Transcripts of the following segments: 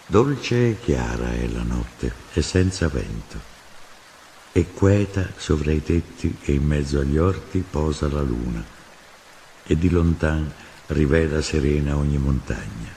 Dolce e chiara è la notte e senza vento, e queta sovra i tetti e in mezzo agli orti posa la luna, e di lontan rivela serena ogni montagna.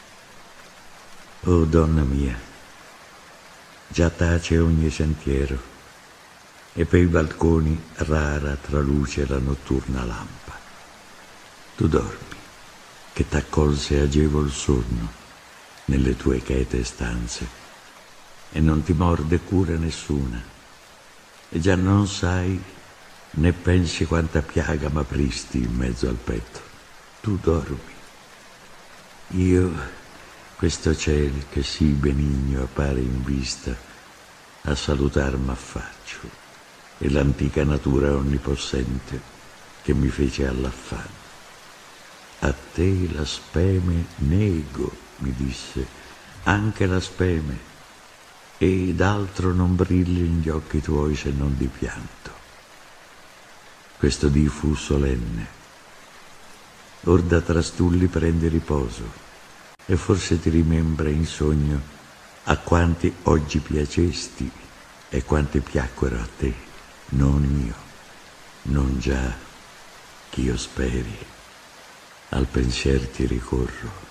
Oh donna mia, già tace ogni sentiero, e pei balconi rara traluce la notturna lampa. Tu dormi, che t'accolse agevol sonno nelle tue chete stanze, e non ti morde cura nessuna, e già non sai né pensi quanta piaga m'apristi in mezzo al petto. Tu dormi. Io, questo ciel che sì benigno appare in vista, a salutar m'affaccio, e l'antica natura onnipossente che mi fece all'affanno. A te la speme nego, mi disse, anche la speme, e d'altro non brillin gli occhi tuoi se non di pianto. Questo dì fu solenne. Or da trastulli prendi riposo, e forse ti rimembra in sogno a quanti oggi piacesti e quanti piacquero a te, non io, non già ch'io speri, al pensier ti ricorro.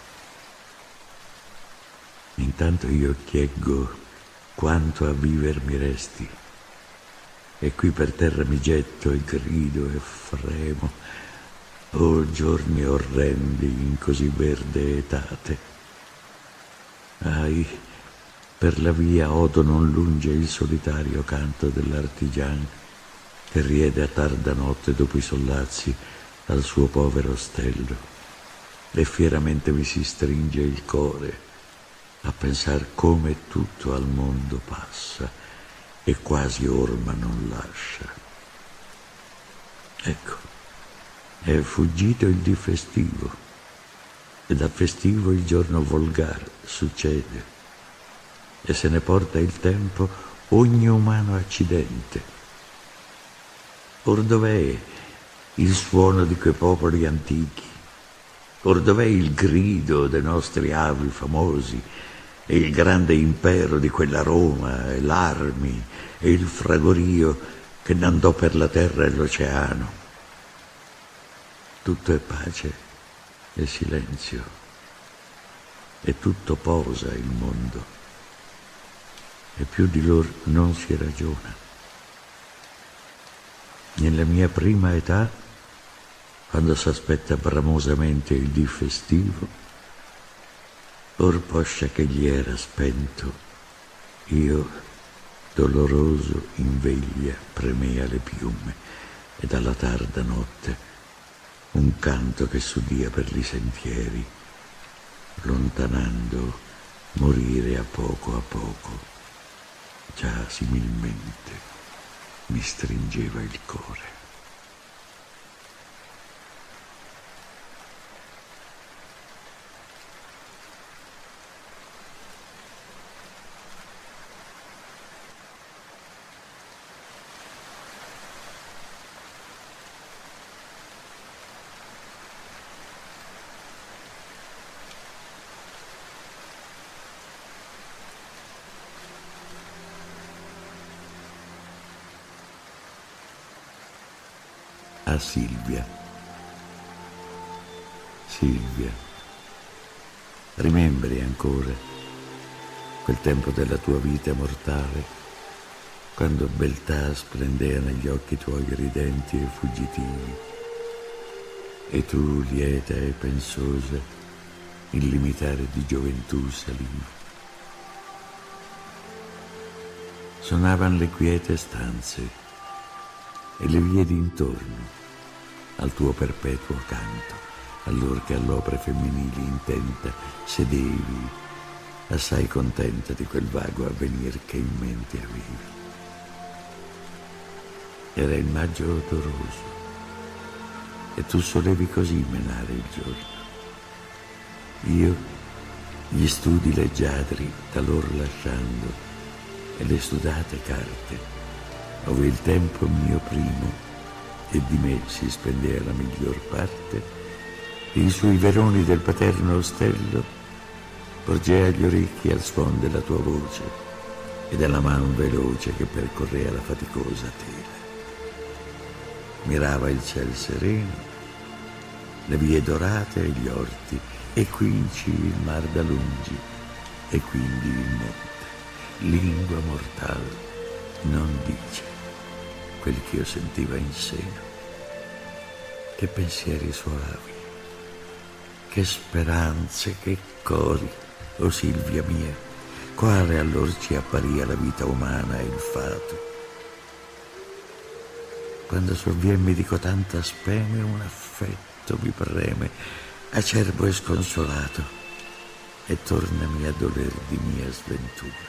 Intanto io chieggo quanto a viver mi resti, e qui per terra mi getto e grido e fremo, oh giorni orrendi in così verde etate. Ahi, per la via odo non lunge il solitario canto dell'artigian che riede a tarda notte dopo i sollazzi al suo povero ostello, e fieramente mi si stringe il core a pensar come tutto al mondo passa e quasi orma non lascia. Ecco, è fuggito il dì festivo, e da festivo il giorno volgar succede, e se ne porta il tempo ogni umano accidente. Or dov'è il suono di quei popoli antichi? Or dov'è il grido dei nostri avi famosi, e il grande impero di quella Roma, e l'armi, e il fragorio che n'andò per la terra e l'oceano? Tutto è pace e silenzio, e tutto posa il mondo, e più di lor non si ragiona. Nella mia prima età, quando s'aspetta bramosamente il dì festivo, or poscia che gli era spento, io, doloroso in veglia, premea le piume, ed alla tarda notte un canto che s'udia per li sentieri, lontanando morire a poco, già similmente mi stringeva il core. A Silvia. Silvia, rimembri ancora quel tempo della tua vita mortale, quando beltà splendea negli occhi tuoi ridenti e fuggitivi, e tu, lieta e pensosa, in limitare di gioventù salivi. Sonavan le quiete stanze e le vie d'intorno al tuo perpetuo canto, allor che all'opre femminili intenta sedevi, assai contenta di quel vago avvenir che in mente avevi. Era il maggio odoroso, e tu solevi così menare il giorno. Io gli studi leggiadri talor lasciando, e le sudate carte, ove il tempo mio primo e di me si spendea la miglior parte, in sui veroni del paterno ostello Porgea gli orecchi al suon della tua voce e della man veloce che percorrea la faticosa tela. Mirava il ciel sereno, le vie dorate e gli orti, e quinci il mar da lungi, e quindi il monte. Lingua mortal non dice quel che io sentiva in seno. Che pensieri soavi, che speranze, che cori, o Silvia mia, quale allor ci apparia la vita umana e il fato. Quando sovviemmi di cotanta speme, un affetto mi preme, acerbo e sconsolato, e tornami a doler di mia sventura.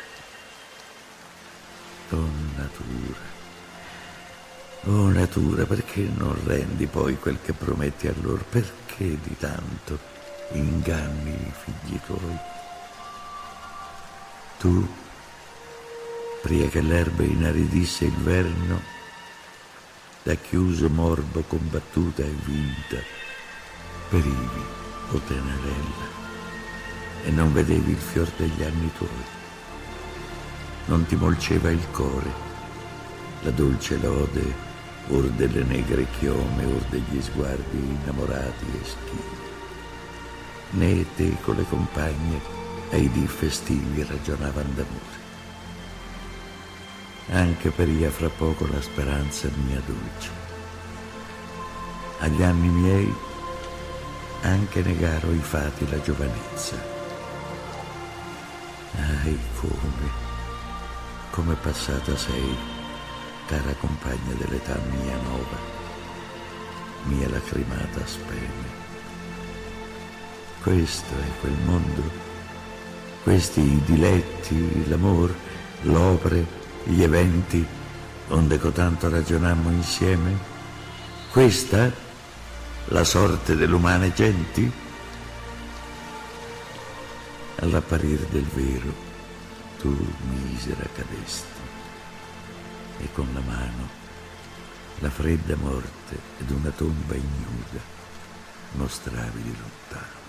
Oh natura, perché non rendi poi quel che prometti a loro? Perché di tanto inganni i figli tuoi? Tu, prima che l'erba inaridisse il verno, da chiuso morbo combattuta e vinta, perivi, o tenerella, e non vedevi il fior degli anni tuoi. Non ti molceva il core, la dolce lode, or delle negre chiome, or degli sguardi innamorati e schivi. Né te con le compagne ai dì festivi ragionavan d'amore. Anche peria fra poco la speranza mia dolce. Agli anni miei anche negaro i fati la giovanezza. Ahi, come passata sei, cara compagna dell'età mia nova, mia lacrimata speme. Questo è quel mondo, questi i diletti, l'amor, l'opere, gli eventi, onde cotanto ragionammo insieme? Questa la sorte dell'umane genti? All'apparir del vero tu misera cadesti, e con la mano la fredda morte ed una tomba ignuda mostravi di lontano.